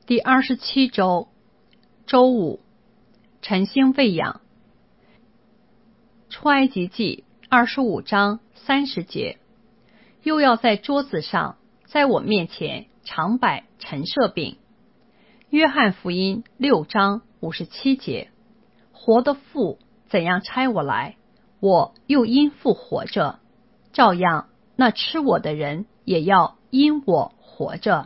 第27周周五，晨星喂养。出埃及记25章30节，又要在桌子上，在我面前常摆陈设饼。约翰福音6章57节，活的父怎样差我来，我又因父活着，照样那吃我的人也要因我活着。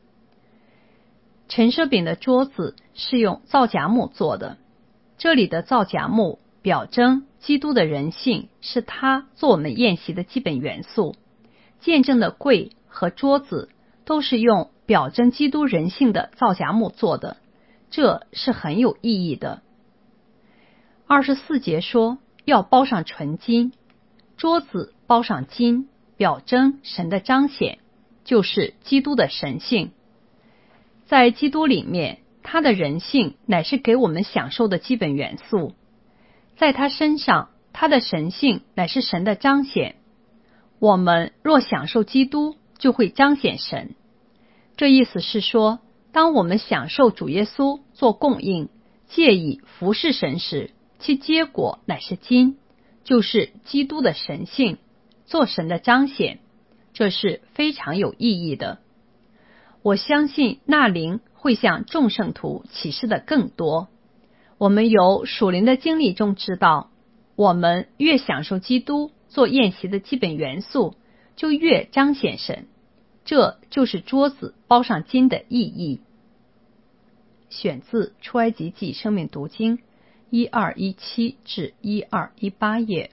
陈设饼的桌子是用皂荚木做的，这里的皂荚木表征基督的人性，是他做我们宴席的基本元素。见证的柜和桌子都是用表征基督人性的皂荚木做的，这是很有意义的。24节说要包上纯金，桌子包上金，表征神的彰显，就是基督的神性。在基督里面，他的人性乃是给我们享受的基本元素。在他身上，他的神性乃是神的彰显。我们若享受基督，就会彰显神。这意思是说，当我们享受主耶稣做供应，借以服侍神时，其结果乃是金，就是基督的神性，做神的彰显。这是非常有意义的。我相信那灵会向众圣徒启示的更多。我们由属灵的经历中知道，我们越享受基督做宴席的基本元素，就越彰显神。这就是桌子包上金的意义。选自出埃及记生命读经1217至1218页。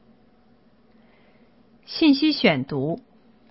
信息选读。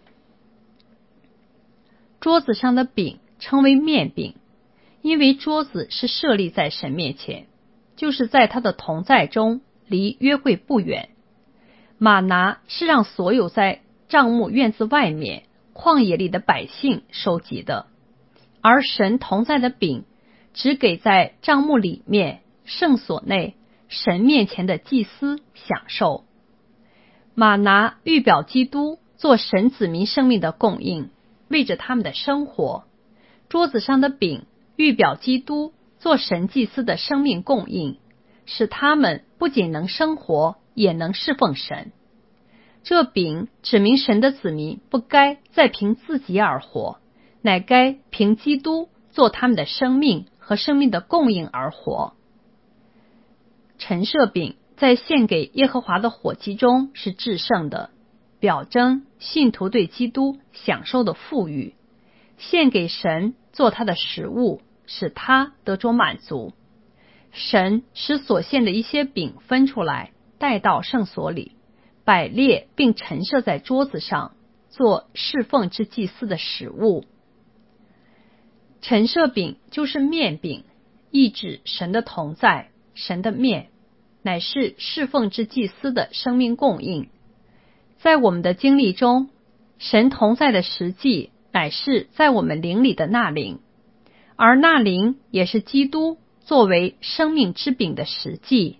桌子上的饼称为面饼，因为桌子是设立在神面前，就是在他的同在中，离约柜不远。玛拿是让所有在帐幕院子外面旷野里的百姓收集的，而神同在的饼只给在帐幕里面圣所内神面前的祭司享受。玛拿预表基督做神子民生命的供应，为着他们的生活。桌子上的饼预表基督做神祭司的生命供应，使他们不仅能生活，也能侍奉神。这饼指明神的子民不该再凭自己而活，乃该凭基督做他们的生命和生命的供应而活。陈设饼在献给耶和华的火祭中是至圣的，表征信徒对基督享受的富裕，献给神做他的食物，使他得着满足。神使所献的一些饼分出来，带到圣所里，摆列并陈设在桌子上，做侍奉之祭司的食物。陈设饼就是面饼，意指神的同在，神的面乃是侍奉之祭司的生命供应。在我们的经历中，神同在的实际乃是在我们灵里的那灵，而那灵也是基督作为生命之饼的实际。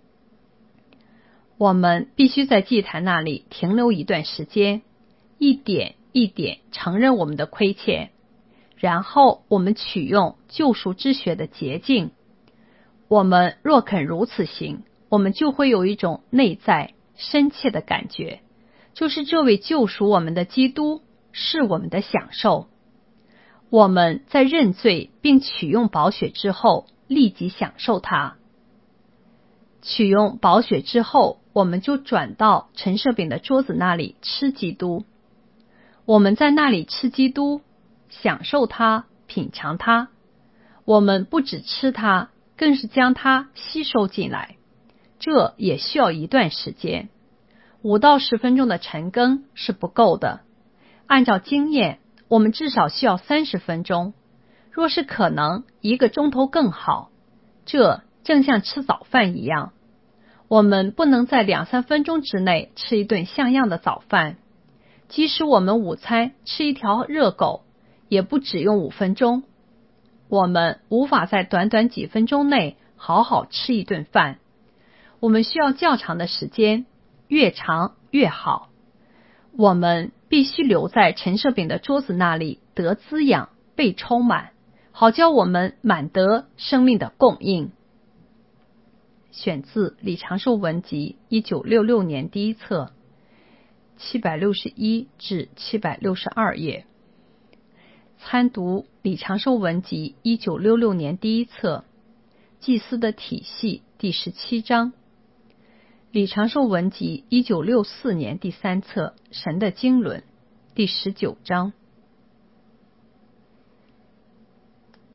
我们必须在祭坛那里停留一段时间，一点一点承认我们的亏欠，然后我们取用救赎之血的洁净。我们若肯如此行，我们就会有一种内在深切的感觉，就是这位救赎我们的基督是我们的享受。我们在认罪并取用宝血之后，立即享受它。取用宝血之后，我们就转到陈设饼的桌子那里吃基督。我们在那里吃基督，享受它，品尝它。我们不只吃它，更是将它吸收进来。这也需要一段时间，5到10分钟的晨更是不够的。按照经验，我们至少需要30分钟，若是可能1个钟头更好。这正像吃早饭一样，我们不能在2-3分钟之内吃一顿像样的早饭。即使我们午餐吃一条热狗，也不只用5分钟。我们无法在短短几分钟内好好吃一顿饭，我们需要较长的时间，越长越好。我们必须留在陈设饼的桌子那里得滋养，被充满， 好教我们满得生命的供应。选自李长寿文集1966年第一册761至762页。参读李长寿文集1966年第一册祭司的体系第17章，李长寿文集1964年第三册神的经纶第19章。